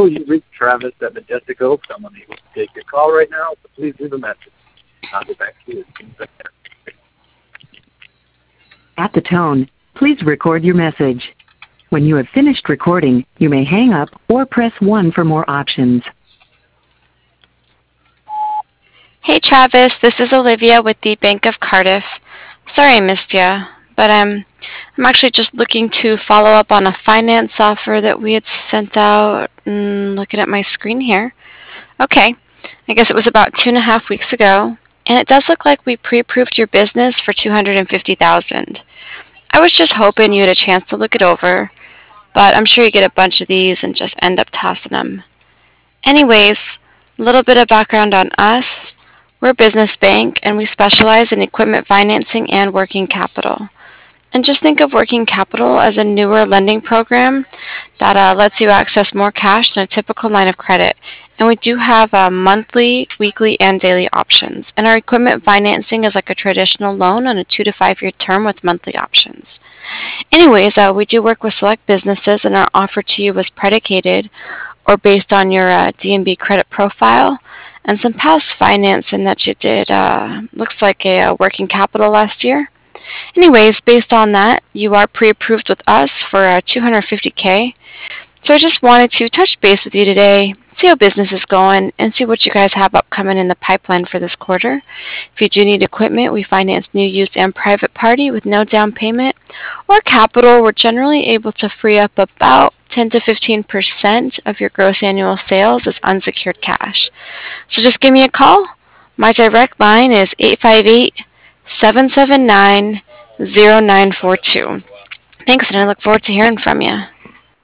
Hello, you've reached Travis at Majestic Oaks. I'm unable to take your call right now, so please leave a message. I'll get back to you as soon as I can. At the tone, please record your message. When you have finished recording, you may hang up or press 1 for more options. Hey Travis, this is Olivia with the Bank of Cardiff. Sorry I missed you, but I'm actually just looking to follow up on a finance offer that we had sent out. Looking at my screen here. Okay, I guess it was about 2.5 weeks ago, and it does look like we pre-approved your business for $250,000. I was just hoping you had a chance to look it over, but I'm sure you get a bunch of these and just end up tossing them. Anyways, a little bit of background on us. We're a business bank, and we specialize in equipment financing and working capital. And just think of working capital as a newer lending program that lets you access more cash than a typical line of credit. And we do have monthly, weekly, and daily options. And our equipment financing is like a traditional loan on a 2 to 5 year term with monthly options. Anyways, we do work with select businesses, and our offer to you was predicated or based on your D&B credit profile and some past financing that you did. Looks like a working capital last year. Anyways, based on that, you are pre-approved with us for $250K. So I just wanted to touch base with you today, see how business is going, and see what you guys have upcoming in the pipeline for this quarter. If you do need equipment, we finance new, used, and private party with no down payment or capital. We're generally able to free up about 10 to 15% of your gross annual sales as unsecured cash. So just give me a call. My direct line is 858-779-0942. Thanks, and I look forward to hearing from you.